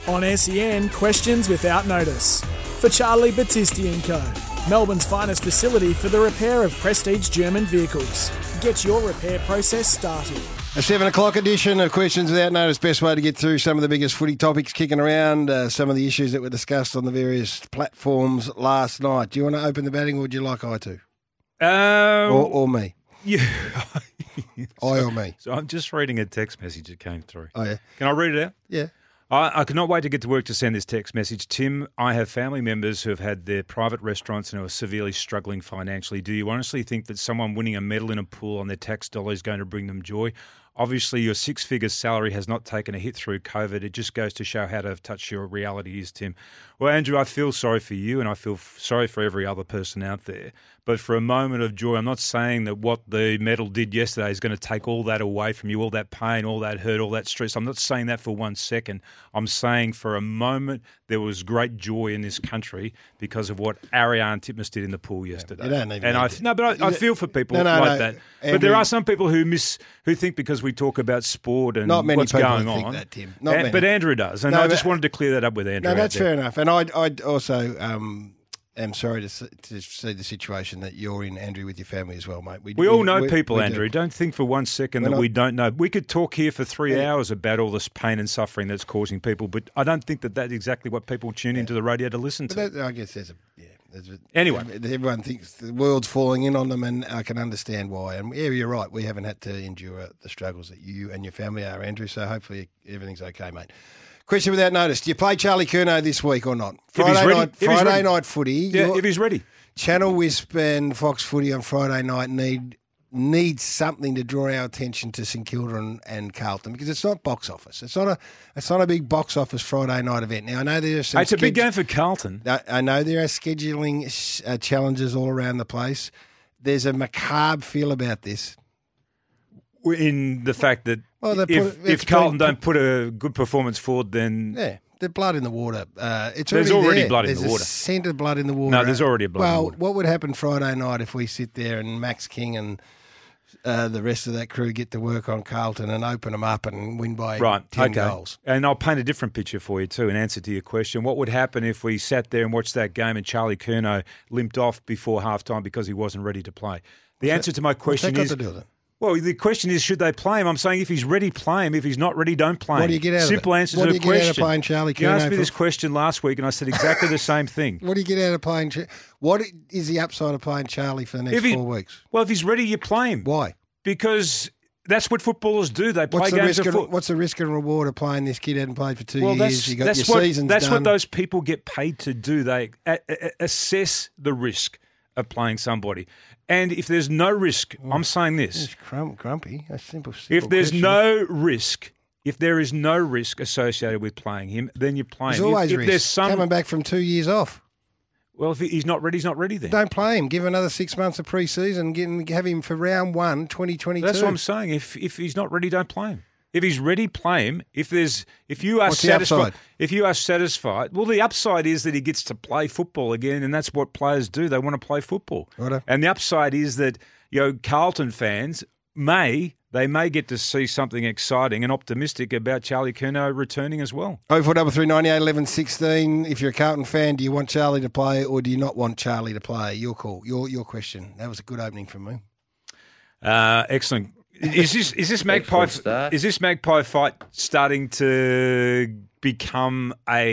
On SEN, questions without notice. For Charlie Battisti & Co. Melbourne's finest facility for the repair of prestige German vehicles. Get your repair process started. A 7 o'clock edition of Questions Without Notice. Best way to get through some of the biggest footy topics kicking around, some of the issues that were discussed on the various platforms last night. Do you want to open the batting or would you like I to? Or me? Yeah. I or me? So I'm just reading a text message that came through. Oh, yeah. Can I read it out? Yeah. I could not wait to get to work to send this text message. Tim, I have family members who have had their private restaurants and who are severely struggling financially. Do you honestly think that someone winning a medal in a pool on their tax dollar is going to bring them joy? Obviously, your six-figure salary has not taken a hit through COVID. It just goes to show how to touch your reality is, Tim. Well, Andrew, I feel sorry for you and I feel sorry for every other person out there. But for a moment of joy, I'm not saying that what the medal did yesterday is going to take all that away from you, all that pain, all that hurt, all that stress. I'm not saying that for 1 second. I'm saying for a moment there was great joy in this country because of what Ariane Titmus did in the pool yesterday. You don't even I feel for people like that. Andrew, but there are some people who think because we talk about sport and not many what's people going think on. that, Tim. But Andrew does, and I just wanted to clear that up with Andrew. No, that's fair enough. And I also am sorry to see the situation that you're in, Andrew, with your family as well, mate. We all know people, Andrew. Don't think for 1 second that we don't know. We could talk here for 3 hours about all this pain and suffering that's causing people, but I don't think that that's exactly what people tune into the radio to listen to. I guess anyway, everyone thinks the world's falling in on them, and I can understand why. And yeah, you're right. We haven't had to endure the struggles that you and your family are, Andrew. So hopefully everything's okay, mate. Question without notice. Do you play Charlie Curnow this week or not? Friday night footy. Yeah, if he's ready. Channel Wisp and Fox Footy on Friday night need something to draw our attention to St Kilda and Carlton because it's not box office. It's not a big box office Friday night event. Now I know there's some. It's a big game for Carlton. I know there are scheduling challenges all around the place. There's a macabre feel about this. In the fact that if Carlton don't put a good performance forward, then the blood in the water. There's already blood in the water. There's a scent of blood in the water. No, there's already blood in the water. Well, what would happen Friday night if we sit there and Max King and the rest of that crew get to work on Carlton and open them up and win by 10 goals? And I'll paint a different picture for you too in answer to your question. What would happen if we sat there and watched that game and Charlie Curnow limped off before halftime because he wasn't ready to play? The answer to my question is... Well, the question is, should they play him? I'm saying if he's ready, play him. If he's not ready, don't play him. What do you get out of it? Simple answer to the question. What do you get out of playing Charlie Curnow? You asked me this question last week, and I said exactly the same thing. What do you get out of playing? What is the upside of playing Charlie for the next 4 weeks? Well, if he's ready, you play him. Why? Because that's what footballers do. They play games of football. What's the risk and reward of playing this kid? Hadn't played for 2 years. You got your season's That's done. what those people get paid to do. They assess the risk of playing somebody. And if there's no risk, I'm saying this. It's grumpy. A simple if there's question. no risk, if there is no risk associated with playing him, then you play him. There's always if risk. There's coming back from 2 years off. Well, if he's not ready, he's not ready then. Don't play him. Give him another 6 months of pre-season and have him for round 1, 2022. That's what I'm saying. If he's not ready, don't play him. If he's ready, play him. If you are What's satisfied? If you are satisfied, well, the upside is that he gets to play football again, and that's what players do. They want to play football. Righto. And the upside is that Carlton fans may get to see something exciting and optimistic about Charlie Curnow returning as well. 0433 98 11 16. If you're a Carlton fan, do you want Charlie to play or do you not want Charlie to play? Your call. Your question. That was a good opening from me. Excellent. Is this Magpie fight starting to become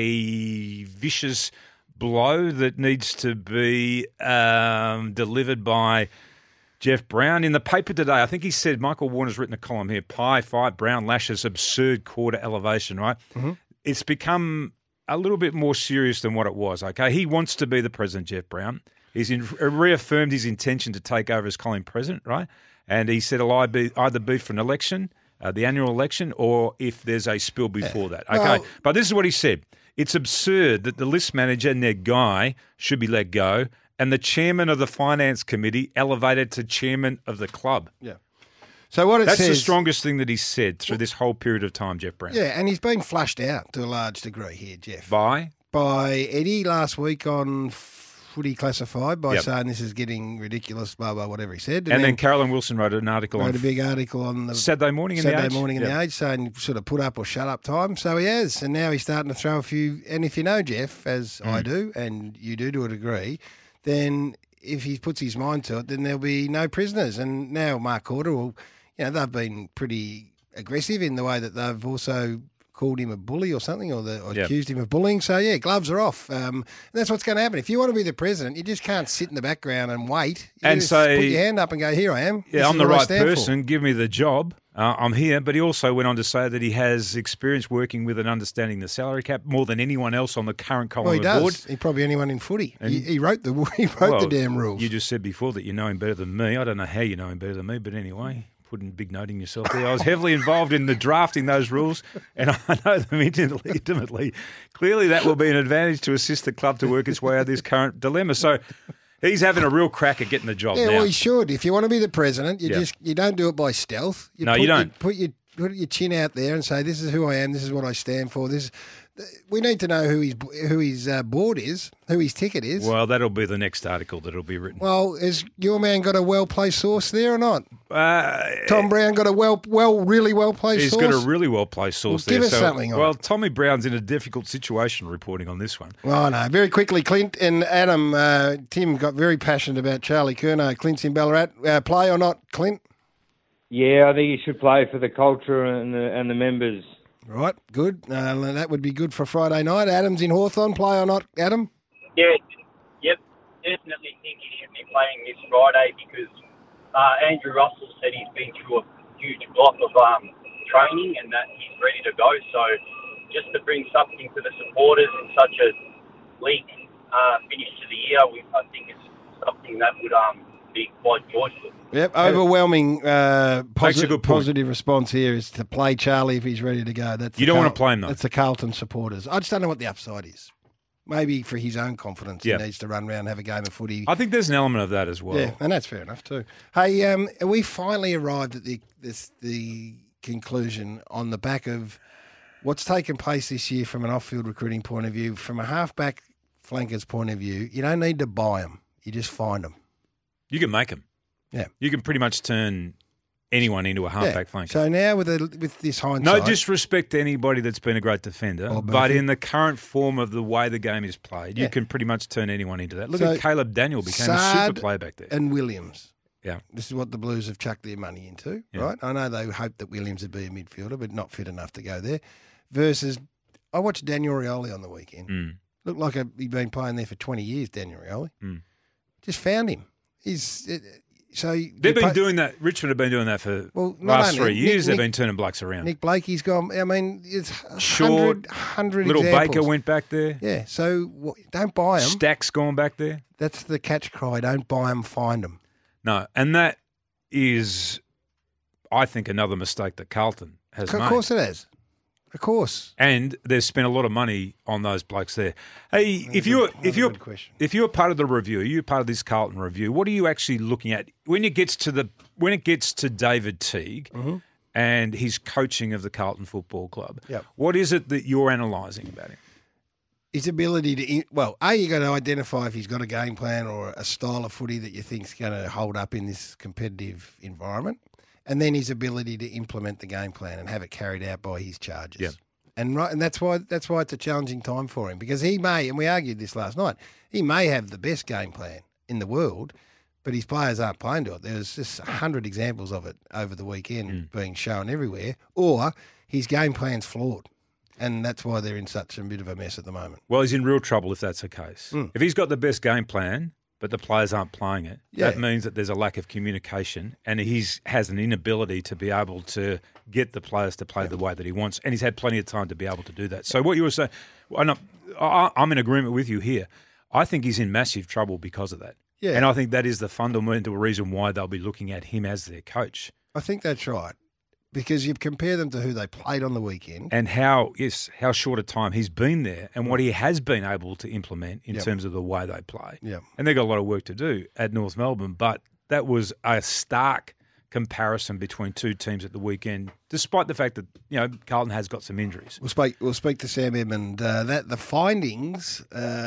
a vicious blow that needs to be delivered by Jeff Brown? In the paper today, I think he said, Michael Warner's written a column here, Pie fight, Brown lashes absurd quarter elevation, right? Mm-hmm. It's become a little bit more serious than what it was, okay? He wants to be the president, Jeff Brown. He's reaffirmed his intention to take over as Colin president, right? And he said it'll either be for an election, the annual election, or if there's a spill before that. Okay, well, but this is what he said. It's absurd that the list manager, Ned Guy, should be let go and the chairman of the finance committee elevated to chairman of the club. Yeah. So what That's the strongest thing that he said through this whole period of time, Jeff Brown. Yeah, and he's been flushed out to a large degree here, Jeff. By Eddie last week on Footy Classified by saying this is getting ridiculous, blah, blah, whatever he said. And then Carolyn Wilson wrote an article a big article on the Saturday morning in the Age saying sort of put up or shut up time. So he has. And now he's starting to throw a few. And if you know Jeff, as I do, and you do to a degree, then if he puts his mind to it, then there'll be no prisoners. And now Mark Corder will, they've been pretty aggressive in the way that they've also called him a bully or something, or accused him of bullying. So, gloves are off. And that's what's going to happen. If you want to be the president, you just can't sit in the background and wait. You just put your hand up and go, here I am. Yeah, I'm the right person. Give me the job. I'm here. But he also went on to say that he has experience working with and understanding the salary cap more than anyone else on the current Collingwood board. He's probably anyone in footy. He wrote the damn rules. You just said before that you know him better than me. I don't know how you know him better than me, but anyway. Putting big noting yourself there. I was heavily involved in the drafting those rules, and I know them intimately. Clearly, that will be an advantage to assist the club to work its way out of this current dilemma. So he's having a real crack at getting the job now. Well, he should. If you want to be the president, you don't do it by stealth. You don't. Put your chin out there and say, this is who I am, this is what I stand for. We need to know who his board is, who his ticket is. Well, that'll be the next article that'll be written. Well, has your man got a well-placed source there or not? Tom Brown got a really well-placed source? He's got a really well-placed source there. Give us something on it. Well, Tommy Brown's in a difficult situation reporting on this one. Oh, no. Very quickly, Clint and Adam, Tim got very passionate about Charlie Curnow. Clint's in Ballarat. Play or not, Clint? Yeah, I think he should play for the culture and the members. Right, good. That would be good for Friday night. Adam's in Hawthorn. Play or not, Adam? Yeah, yep. Definitely think he should be playing this Friday because Andrew Russell said he's been through a huge block of training and that he's ready to go. So just to bring something to the supporters in such a bleak finish to the year, I think it's something that would be quite joyful. Yep, overwhelming positive response here is to play Charlie if he's ready to go. You don't want to play him, though. That's the Carlton supporters. I just don't know what the upside is. Maybe for his own confidence, he needs to run around and have a game of footy. I think there's an element of that as well. Yeah, and that's fair enough too. Hey, we finally arrived at the conclusion on the back of what's taken place this year from an off-field recruiting point of view. From a half-back flanker's point of view, you don't need to buy them. You just find them. You can make them. Yeah. You can pretty much turn anyone into a halfback flanker. So now with this hindsight... No disrespect to anybody that's been a great defender, but in the current form of the way the game is played, you can pretty much turn anyone into that. Look at Caleb Daniel became a super player back there. And Williams. Yeah. This is what the Blues have chucked their money into, right? I know they hoped that Williams would be a midfielder, but not fit enough to go there. Versus, I watched Daniel Rioli on the weekend. Looked like he'd been playing there for 20 years, Daniel Rioli. Just found him. They've been doing that. Richmond have been doing that for the last 3 years. They've been turning blokes around. Nick Blakey's gone. I mean, it's 100 Little examples. Baker went back there. Yeah, so don't buy them. Stack's gone back there. That's the catch cry. Don't buy them, find them. No, and that is, I think, another mistake that Carlton has made. Of course it has. Of course. And they've spent a lot of money on those blokes there. Hey, if you're part of the review, you're part of this Carlton review, what are you actually looking at when it gets to David Teague and his coaching of the Carlton Football Club? Yep. What is it that you're analysing about him? His ability to, you got to identify if he's got a game plan or a style of footy that you think's going to hold up in this competitive environment. And then his ability to implement the game plan and have it carried out by his charges. Yep. And that's why it's a challenging time for him, because he may, and we argued this last night, he may have the best game plan in the world, but his players aren't playing to it. There's just 100 examples of it over the weekend being shown everywhere, or his game plan's flawed. And that's why they're in such a bit of a mess at the moment. Well, he's in real trouble if that's the case. If he's got the best game plan, but the players aren't playing it, that means that there's a lack of communication, and he has an inability to be able to get the players to play the way that he wants, and he's had plenty of time to be able to do that. So what you were saying, I'm in agreement with you here. I think he's in massive trouble because of that. Yeah. And I think that is the fundamental reason why they'll be looking at him as their coach. I think that's right. Because you compare them to who they played on the weekend. And how short a time he's been there and what he has been able to implement in terms of the way they play. Yep. And they've got a lot of work to do at North Melbourne, but that was a stark comparison between two teams at the weekend, despite the fact that Carlton has got some injuries. We'll speak to Sam Edmund. That the findings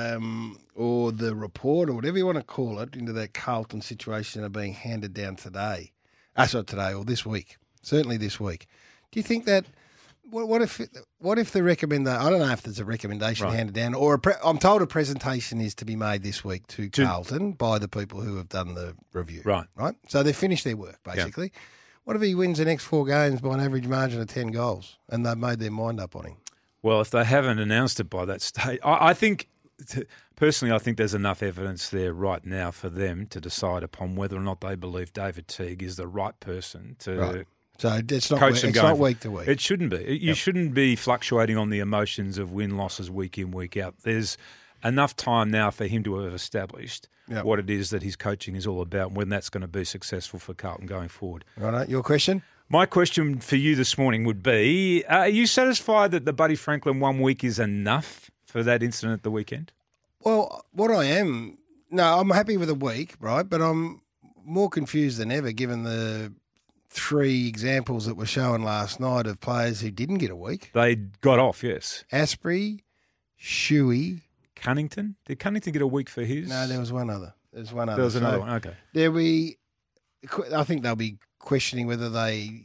or the report or whatever you want to call it into that Carlton situation are being handed down today. Today or this week. Certainly this week. Do you think that? What if the recommendation? I don't know if there's a recommendation handed down, or I'm told a presentation is to be made this week to Carlton by the people who have done the review. Right. So they've finished their work basically. Yep. What if he wins the next 4 games by an average margin of 10 goals, and they've made their mind up on him? Well, if they haven't announced it by that stage, I think personally, I think there's enough evidence there right now for them to decide upon whether or not they believe David Teague is the right person to. Right. So it's not week to week. It shouldn't be. You shouldn't be fluctuating on the emotions of win-losses week in, week out. There's enough time now for him to have established what it is that his coaching is all about and when that's going to be successful for Carlton going forward. Right, your question? My question for you this morning would be, are you satisfied that the Buddy Franklin 1 week is enough for that incident at the weekend? Well, I'm happy with a week, right? But I'm more confused than ever given the 3 examples that were shown last night of players who didn't get a week. They got off, yes. Asprey, Shuey. Cunnington? Did Cunnington get a week for his? No, there was one other. There was another one, okay. I think they'll be questioning whether they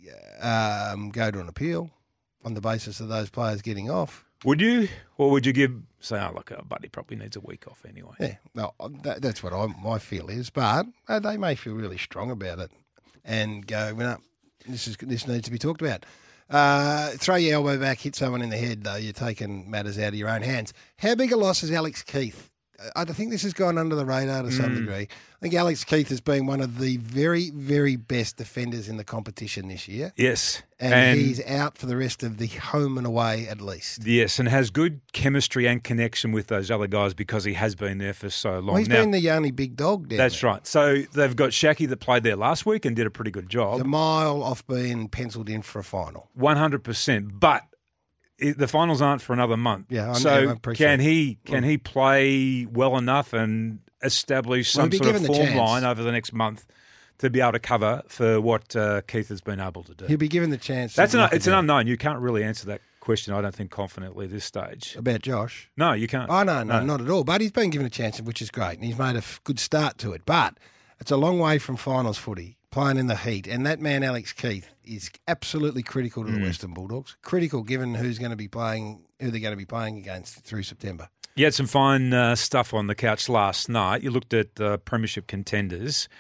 go to an appeal on the basis of those players getting off. Would you? Or would you say, look, Buddy probably needs a week off anyway? Yeah, no, that's what my feel is. But they may feel really strong about it and go, no, this needs to be talked about. Throw your elbow back, hit someone in the head, though. You're taking matters out of your own hands. How big a loss is Alex Keith? I think this has gone under the radar to some degree. I think Alex Keith has been one of the very, very best defenders in the competition this year. Yes. And he's out for the rest of the home and away at least. Yes, and has good chemistry and connection with those other guys because he has been there for so long. Well, he's been the only big dog down That's there. right. So they've got Shaki that played there last week and did a pretty good job. He's a mile off being penciled in for a final. 100%. But the finals aren't for another month. Yeah, so can he play well enough and establish some sort of form line over the next month to be able to cover for what Keith has been able to do? He'll be given the chance. It's an unknown. You can't really answer that question, I don't think, confidently at this stage. About Josh? No, you can't. Oh, no, not at all. But he's been given a chance, which is great, and he's made a good start to it. But it's a long way from finals footy, playing in the heat. And that man, Alex Keith, is absolutely critical to the Western Bulldogs. Critical given who they're going to be playing against through September. You had some fine stuff on the couch last night. You looked at premiership contenders.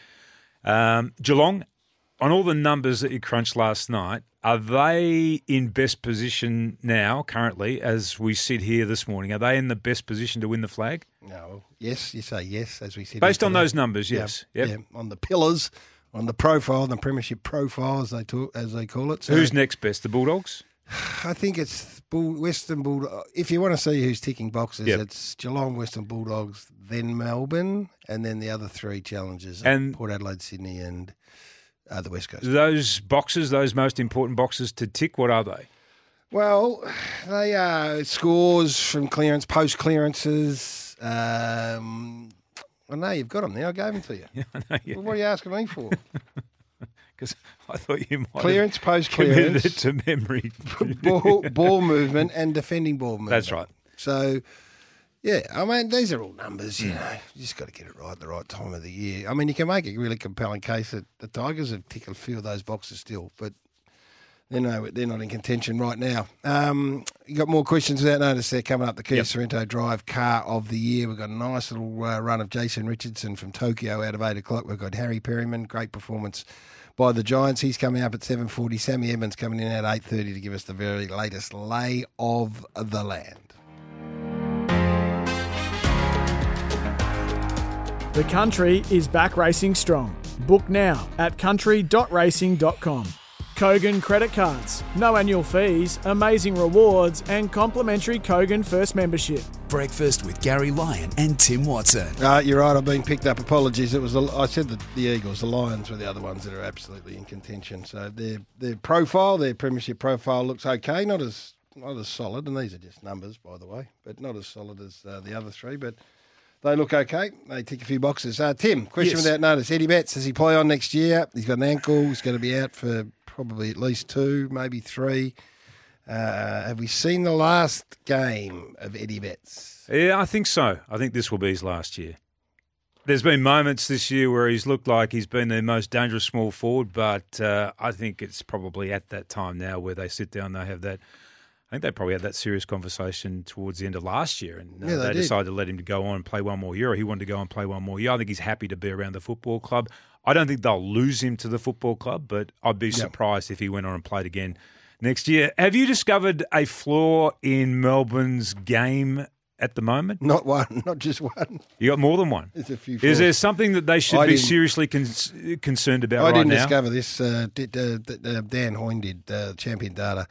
Geelong, on all the numbers that you crunched last night, are they in best position now, currently, as we sit here this morning? Are they in the best position to win the flag? No. Yes, you say yes, as we sit. Based on those numbers, yes. Yep. Yeah, on the pillars, on the profile, the premiership profile, as they call it. So, who's next best, the Bulldogs? I think it's Western Bulldogs. If you want to see who's ticking boxes, it's Geelong, Western Bulldogs, then Melbourne, and then the other 3 challengers, and Port Adelaide, Sydney, and the West Coast. Those boxes, those most important boxes to tick, what are they? Well, they are scores from clearance, post clearances. I know you've got them there. I gave them to you. Yeah, I know, well, what are you asking me for? Because I thought you might clearance, post clearance, it to memory, ball movement, and defending ball movement. That's right. So, yeah, I mean, these are all numbers. You know, you just got to get it right at the right time of the year. I mean, you can make a really compelling case that the Tigers have ticked a few of those boxes still, but they're not in contention right now. You got more questions without notice there coming up. The Kia Sorrento Drive Car of the Year. We've got a nice little run of Jason Richardson from Tokyo out of 8 o'clock. We've got Harry Perryman, great performance by the Giants. He's coming up at 7:40. Sammy Evans coming in at 8:30 to give us the very latest lay of the land. The Country is back racing strong. Book now at country.racing.com. Kogan credit cards, no annual fees, amazing rewards, and complimentary Kogan First membership. Breakfast with Gary Lyon and Tim Watson. You're right, I've been picked up. Apologies. I said the Eagles, the Lions were the other ones that are absolutely in contention. So their profile, their premiership profile looks okay. Not as solid, and these are just numbers, by the way, but not as solid as the other 3. But they look okay. They tick a few boxes. Tim, question Yes. without notice. Eddie Betts, does he play on next year? He's got an ankle. He's going to be out for probably at least 2, maybe 3. Have we seen the last game of Eddie Betts? Yeah, I think so. I think this will be his last year. There's been moments this year where he's looked like he's been the most dangerous small forward, but I think it's probably at that time now where they sit down, they have that. I think they probably had that serious conversation towards the end of last year, and they decided to let him go on and play one more year, or he wanted to go on and play one more year. I think he's happy to be around the football club. I don't think they'll lose him to the football club, but I'd be surprised if he went on and played again next year. Have you discovered a flaw in Melbourne's game at the moment? Not one, not just one. You got more than one. There's a few. Is there something that they should be seriously concerned about right now? I didn't discover this. Dan Hoyne did, Champion Data.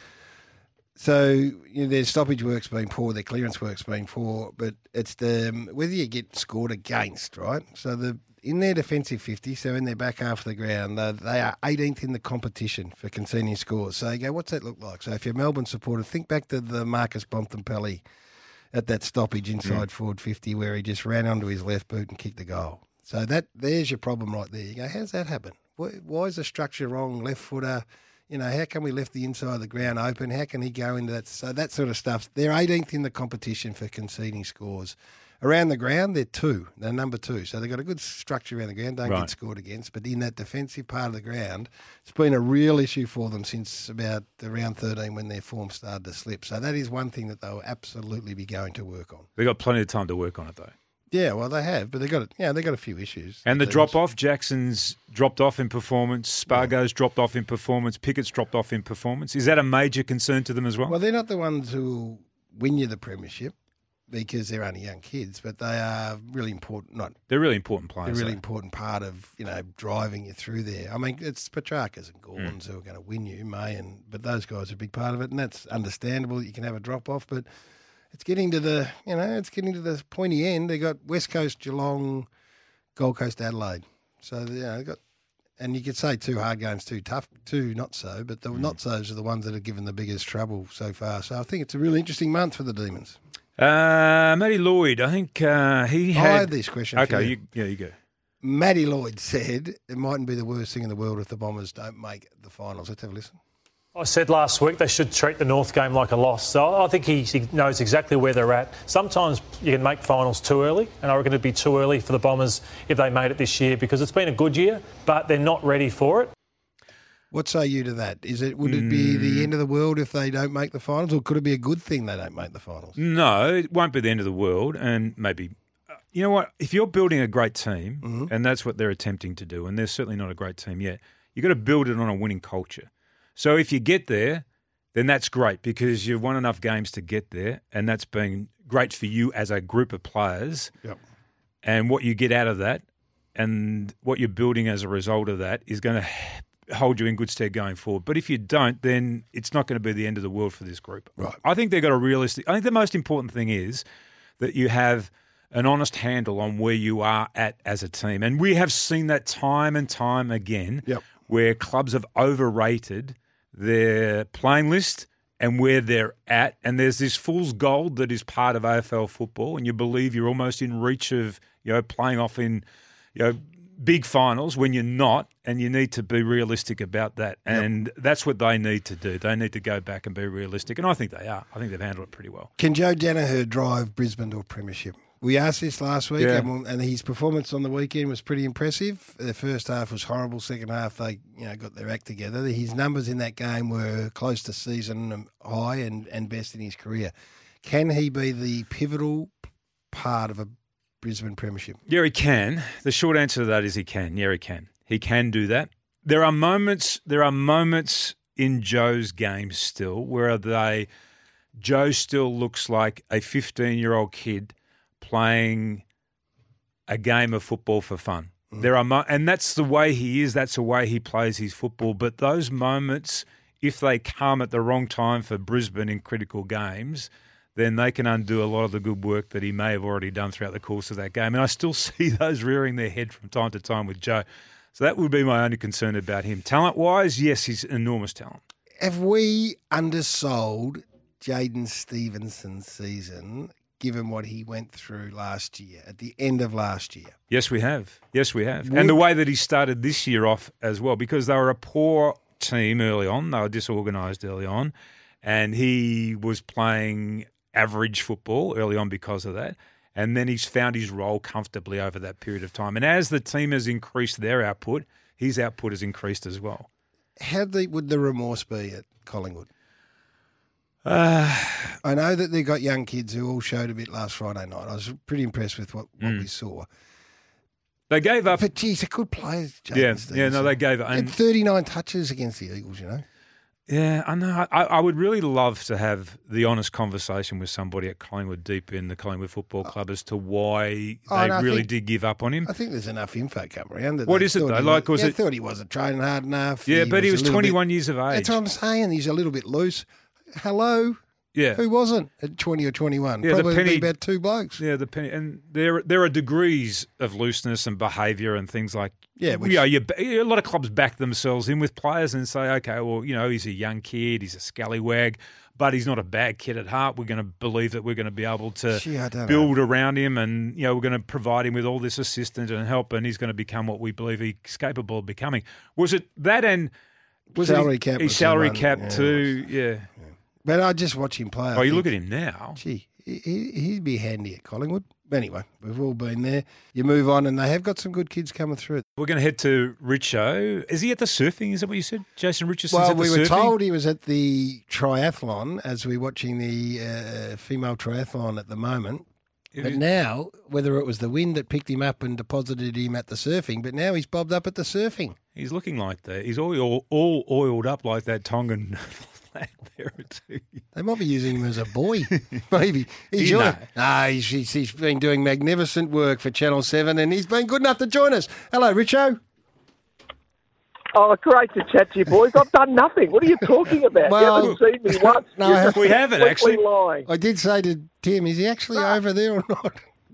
So their stoppage work's been poor, their clearance work's been poor, but it's whether you get scored against, right? So in their defensive 50, so in their back half of the ground, they are 18th in the competition for conceding scores. So you go, what's that look like? So if you're a Melbourne supporter, think back to the Marcus Bontempelli at that stoppage inside forward 50 where he just ran onto his left boot and kicked the goal. So there's your problem right there. You go, how's that happen? Why is the structure wrong? Left footer, how can we left the inside of the ground open? How can he go into that? So that sort of stuff. They're 18th in the competition for conceding scores. Around the ground, they're number 2. So they've got a good structure around the ground, don't get scored against. But in that defensive part of the ground, it's been a real issue for them since about around 13 when their form started to slip. So that is one thing that they'll absolutely be going to work on. They've got plenty of time to work on it, though. Yeah, well, they have, but they've got a few issues. And the drop-off, Jackson's dropped off in performance, Spargo's dropped off in performance, Pickett's dropped off in performance. Is that a major concern to them as well? Well, they're not the ones who will win you the premiership, because they're only young kids, but they are really important. They're really important players. They're a really important part of driving you through there. I mean, it's Petrarcas and Gordons who are going to win you, but those guys are a big part of it, and that's understandable that you can have a drop off. But it's getting to the pointy end. They got West Coast, Geelong, Gold Coast, Adelaide. So they got. And you could say 2 hard games, 2 tough, 2 not so, but the not so's are the ones that have given the biggest trouble so far. So I think it's a really interesting month for the Demons. Matty Lloyd, I think he had... I had this question for you. You go. Matty Lloyd said it mightn't be the worst thing in the world if the Bombers don't make the finals. Let's have a listen. I said last week they should treat the North game like a loss. So I think he knows exactly where they're at. Sometimes you can make finals too early, and I reckon it'd be too early for the Bombers if they made it this year, because it's been a good year, but they're not ready for it. What say you to that? Would it be the end of the world if they don't make the finals, or could it be a good thing they don't make the finals? No, it won't be the end of the world, and maybe... You know what? If you're building a great team, and that's what they're attempting to do, and they're certainly not a great team yet, you've got to build it on a winning culture. So if you get there, then that's great, because you've won enough games to get there, and that's been great for you as a group of players. Yep. And what you get out of that and what you're building as a result of that is going to hold you in good stead going forward. But if you don't, then it's not going to be the end of the world for this group. Right. I think they've got a realistic... I think the most important thing is that you have an honest handle on where you are at as a team. And we have seen that time and time again, where clubs have overrated their playing list and where they're at. And there's this fool's gold that is part of AFL football, and you believe you're almost in reach of playing off in big finals when you're not, and you need to be realistic about that. And that's what they need to do. They need to go back and be realistic, and I think they are. I think they've handled it pretty well. Can Joe Danaher drive Brisbane to a premiership? We asked this last week, and his performance on the weekend was pretty impressive. The first half was horrible. Second half, they got their act together. His numbers in that game were close to season high and best in his career. Can he be the pivotal part of a Brisbane premiership? Yeah, he can. The short answer to that is he can. Yeah, he can. He can do that. There are moments in Joe's game still where Joe still looks like a 15-year-old kid playing a game of football for fun. There are and that's the way he is. That's the way he plays his football. But those moments, if they come at the wrong time for Brisbane in critical games, then they can undo a lot of the good work that he may have already done throughout the course of that game. And I still see those rearing their head from time to time with Joe. So that would be my only concern about him. Talent-wise, yes, he's enormous talent. Have we undersold Jaden Stevenson's season? given what he went through last year, at the end of last year? Yes, we have. And the way that he started this year off as well, because they were a poor team early on. They were disorganised early on. And he was playing average football early on because of that. And then he's found his role comfortably over that period of time. And as the team has increased their output, his output has increased as well. How deep would the remorse be at Collingwood? I know that they've got young kids who all showed a bit last Friday night. I was pretty impressed with what we saw. They gave up. But, geez, a good player, they gave up. He had 39 touches against the Eagles, you know. Yeah, I know. I would really love to have the honest conversation with somebody at Collingwood, deep in the Collingwood Football Club, as to why they did give up on him. I think there's enough info come around. What is it, though? I thought he wasn't training hard enough. Yeah, but he was 21 years of age. That's what I'm saying. He's a little bit loose. Hello? Yeah. Who wasn't at 20 or 21? Yeah, Probably about two blokes. Yeah, and there are degrees of looseness and behaviour and things like. Yeah, a lot of clubs back themselves in with players and say, okay, well, he's a young kid, he's a scallywag, but he's not a bad kid at heart. We're going to believe that we're going to be able to build around him, and we're going to provide him with all this assistance and help, and he's going to become what we believe he's capable of becoming. Was it that and was salary cap? His salary cap too, yeah. But I just watch him play. You look at him now. Gee, he'd be handy at Collingwood. Anyway, we've all been there. You move on, and they have got some good kids coming through. We're going to head to Richo. Is he at the surfing? Is that what you said? Jason Richardson's at the surfing? Well, we were told he was at the triathlon as we're watching the female triathlon at the moment. But now, whether it was the wind that picked him up and deposited him at the surfing, but now he's bobbed up at the surfing. He's looking like that. He's all oiled up like that Tongan flag bearer too. They might be using him as a boy, maybe. He's been doing magnificent work for Channel 7, and he's been good enough to join us. Hello, Richo. Oh, great to chat to you, boys. I've done nothing. What are you talking about? Well, you haven't seen me once. No, we haven't, actually. Lying. I did say to Tim, is he actually over there or not?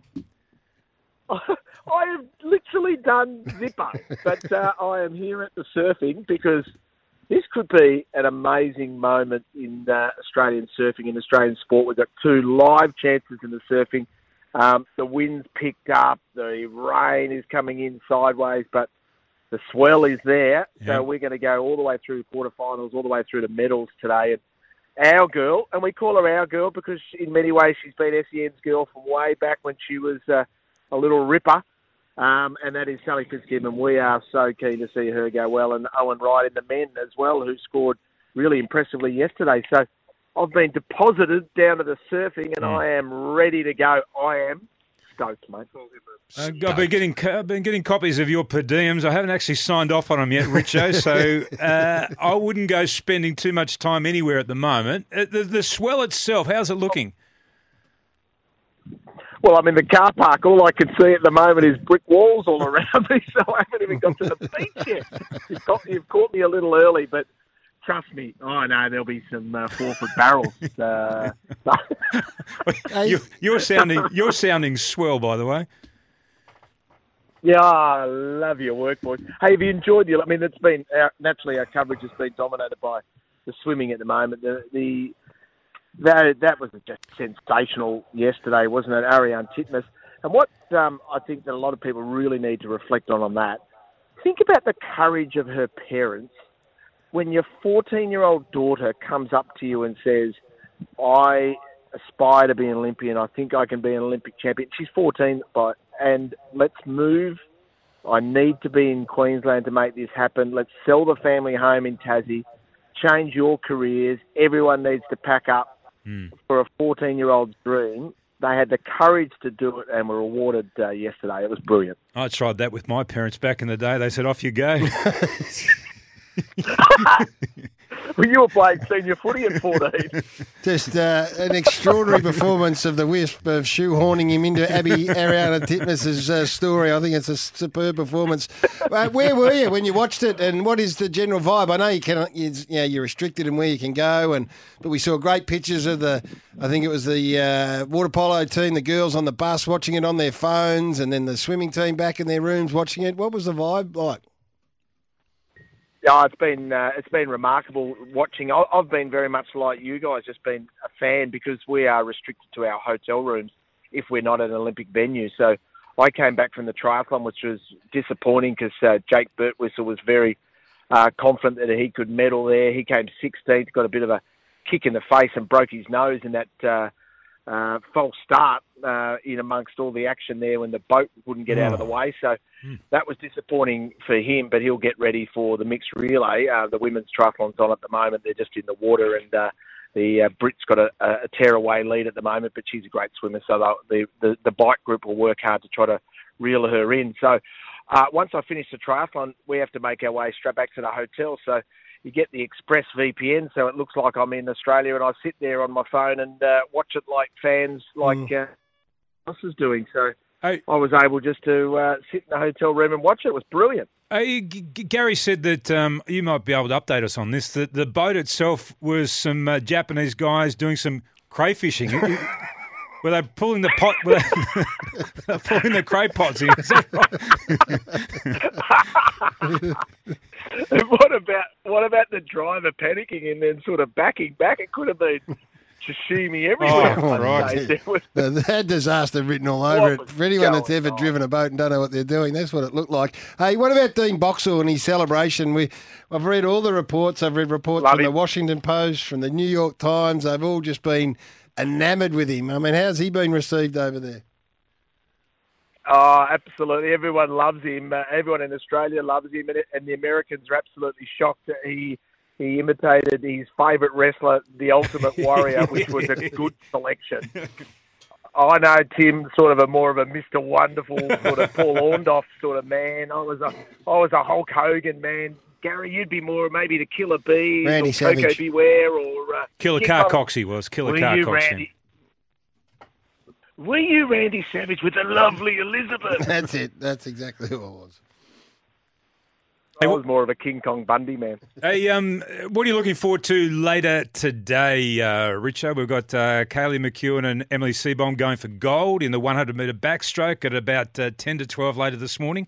I have literally done zipper, but I am here at the surfing because this could be an amazing moment in Australian surfing, in Australian sport. We've got two live chances in the surfing. The wind's picked up, the rain is coming in sideways, but the swell is there. Yeah. So we're going to go all the way through quarterfinals, all the way through to medals today. And our girl, and we call her our girl because in many ways she's been SEN's girl from way back when she was a little ripper. And that is Sally Fitzgibbon. We are so keen to see her go well. And Owen Wright in the men as well, who scored really impressively yesterday. So I've been deposited down to the surfing and I am ready to go. I am stoked, mate. I've been getting copies of your per diems. I haven't actually signed off on them yet, Richo, so I wouldn't go spending too much time anywhere at the moment. The swell itself, how's it looking? Well, I'm in the car park. All I can see at the moment is brick walls all around me, so I haven't even got to the beach yet. You've caught me a little early, but trust me, I know there'll be some 4-foot barrels. You're sounding swell, by the way. Yeah, I love your work, boys. Hey, have you enjoyed it? I mean, it's been naturally our coverage has been dominated by the swimming at the moment. That was just sensational yesterday, wasn't it? Ariarne Titmus. And what I think that a lot of people really need to reflect on that. Think about the courage of her parents when your 14-year-old daughter comes up to you and says, I aspire to be an Olympian. I think I can be an Olympic champion. She's 14, and let's move. I need to be in Queensland to make this happen. Let's sell the family home in Tassie, change your careers. Everyone needs to pack up for a 14-year-old's dream. They had the courage to do it and were rewarded yesterday. It was brilliant. I tried that with my parents back in the day. They said, off you go. Well, you were playing senior footy at 14. Just an extraordinary performance of the Wisp of shoehorning him into Ariarne Titmus's story. I think it's a superb performance. Where were you when you watched it, and what is the general vibe? I know you're restricted in where you can go, but we saw great pictures of I think it was the water polo team, the girls on the bus watching it on their phones, and then the swimming team back in their rooms watching it. What was the vibe like? Yeah, it's been remarkable watching. I've been very much like you guys, just been a fan because we are restricted to our hotel rooms if we're not at an Olympic venue. So I came back from the triathlon, which was disappointing because Jake Birtwistle was very confident that he could medal there. He came 16th, got a bit of a kick in the face and broke his nose in that false start in amongst all the action there when the boat wouldn't get out of the way. So that was disappointing for him, but he'll get ready for the mixed relay. The women's triathlon's on at the moment. They're just in the water, and the Brit's got a tearaway lead at the moment, but she's a great swimmer. So the bike group will work hard to try to reel her in. So once I finish the triathlon, we have to make our way straight back to the hotel. So you get the Express VPN, so it looks like I'm in Australia, and I sit there on my phone and watch it like fans like else is doing. So I was able just to sit in the hotel room and watch it. It was brilliant. Gary said that you might be able to update us on this, that the boat itself was some Japanese guys doing some crayfishing. Were they pulling the pot? Were they pulling the cray pots in? Is that right? What about the driver panicking and then sort of backing back? It could have been sashimi everywhere. Oh, right. They had disaster written all over it. For anyone that's ever driven a boat and don't know what they're doing, that's what it looked like. Hey, what about Dean Boxall and his celebration? I've read all the reports. I've read reports from the Washington Post, from the New York Times. They've all just been enamoured with him. I mean, how's he been received over there? Oh, absolutely. Everyone loves him. Everyone in Australia loves him, and the Americans are absolutely shocked that he imitated his favourite wrestler, The Ultimate Warrior, which was a good selection. I know Tim, sort of more of a Mr. Wonderful, sort of Paul Orndorff sort of man. I was a Hulk Hogan man. Gary, you'd be more maybe the Killer Bee, Randy or Savage. Coco Beware, or Killer Car Cox. He was Killer Car Cox. Were you Randy Savage with the lovely Elizabeth? That's it. That's exactly who I was. I was more of a King Kong Bundy man. Hey, what are you looking forward to later today, Richo? We've got Kaylee McEwen and Emily Seebohm going for gold in the 100-metre backstroke at about 10 to 12 later this morning.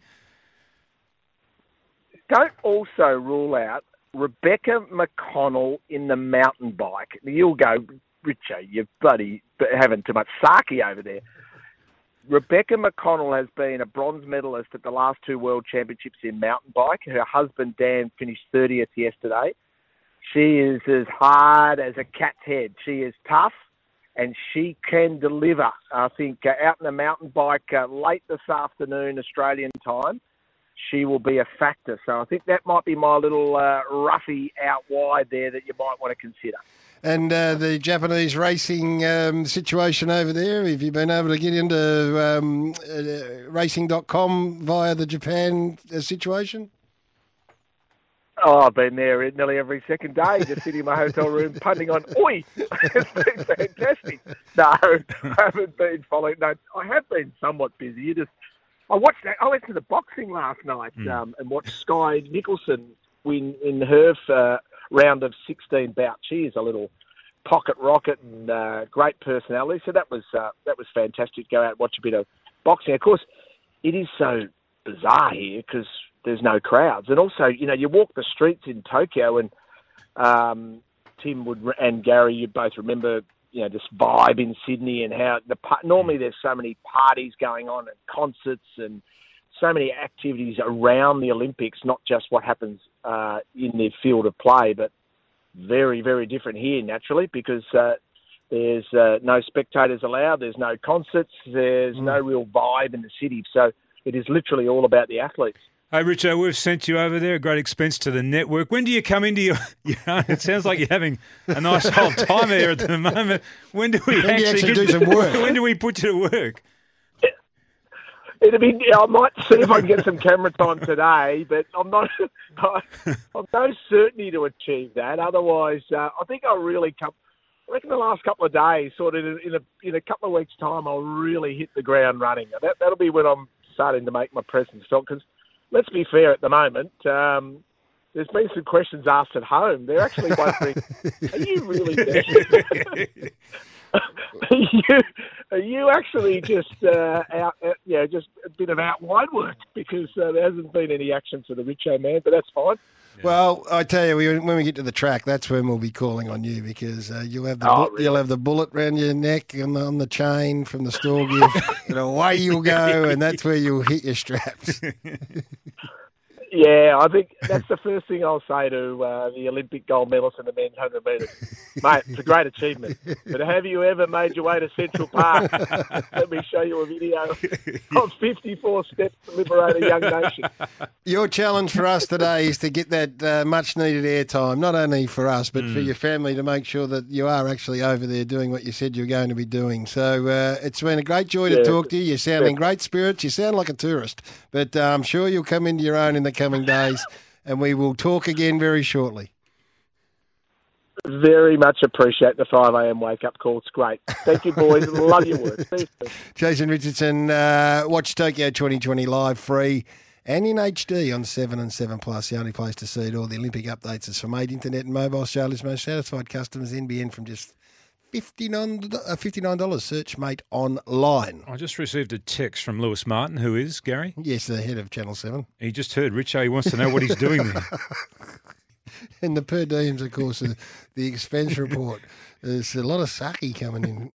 Don't also rule out Rebecca McConnell in the mountain bike. You'll go, Richo, you're bloody having too much sake over there. Rebecca McConnell has been a bronze medalist at the last two World Championships in mountain bike. Her husband, Dan, finished 30th yesterday. She is as hard as a cat's head. She is tough, and she can deliver. I think out in the mountain bike late this afternoon, Australian time, she will be a factor. So I think that might be my little roughie out wide there that you might want to consider. And the Japanese racing situation over there, have you been able to get into racing.com via the Japan situation? Oh, I've been there nearly every second day, just sitting in my hotel room punting on. Oi! It's been fantastic. No, I haven't been following. No, I have been somewhat busy. I went to the boxing last night and watched Sky Nicholson win in her round of 16 bout. She is a little pocket rocket and great personality. So that was fantastic. Go out and watch a bit of boxing. Of course, it is so bizarre here because there's no crowds, and also you walk the streets in Tokyo, and Tim and Gary, you both remember this vibe in Sydney and how normally there's so many parties going on and concerts and so many activities around the Olympics, not just what happens in the field of play, but very, very different here naturally because there's no spectators allowed, there's no concerts, there's no real vibe in the city. So it is literally all about the athletes. Hey, Richo, we've sent you over there, a great expense to the network. When do you come into your own? It sounds like you're having a nice old time there at the moment. When do we actually do some work? When do we put you to work? I might see if I can get some camera time today, but I'm no certainty to achieve that. Otherwise, I think I'll really come. I reckon the last couple of days, sort of in a couple of weeks' time, I'll really hit the ground running. That'll be when I'm starting to make my presence felt. Because let's be fair, at the moment, there's been some questions asked at home. They're actually wondering, "Are you really there?" Are you actually just just a bit of outline work because there hasn't been any action for the Richo man, but that's fine. Yeah. Well, I tell you, when we get to the track, that's when we'll be calling on you because you'll have the bullet round your neck and on the chain from the store gift, and away you'll go, and that's where you'll hit your straps. Yeah, I think that's the first thing I'll say to the Olympic gold medalists in the men's 100 metres. Mate, it's a great achievement. But have you ever made your way to Central Park? Let me show you a video of 54 steps to liberate a young nation. Your challenge for us today is to get that much-needed airtime, not only for us, but for your family, to make sure that you are actually over there doing what you said you're going to be doing. So it's been a great joy to talk to you. You sound in great spirits. You sound like a tourist. But I'm sure you'll come into your own in the coming days, and we will talk again very shortly. Very much appreciate the 5 a.m. wake-up call. It's great. Thank you, boys. Love your work. Jason Richardson, watch Tokyo 2020 live, free, and in HD on 7 and 7 Plus, the only place to see it. All the Olympic updates is from 8 Internet and Mobile, Australia's most satisfied customers, NBN, from just $59. Search Mate online. I just received a text from Lewis Martin, who is, Gary? Yes, the head of Channel 7. He just heard Richo. He wants to know what he's doing there. And the per diems, of course, the expense report. There's a lot of sake coming in.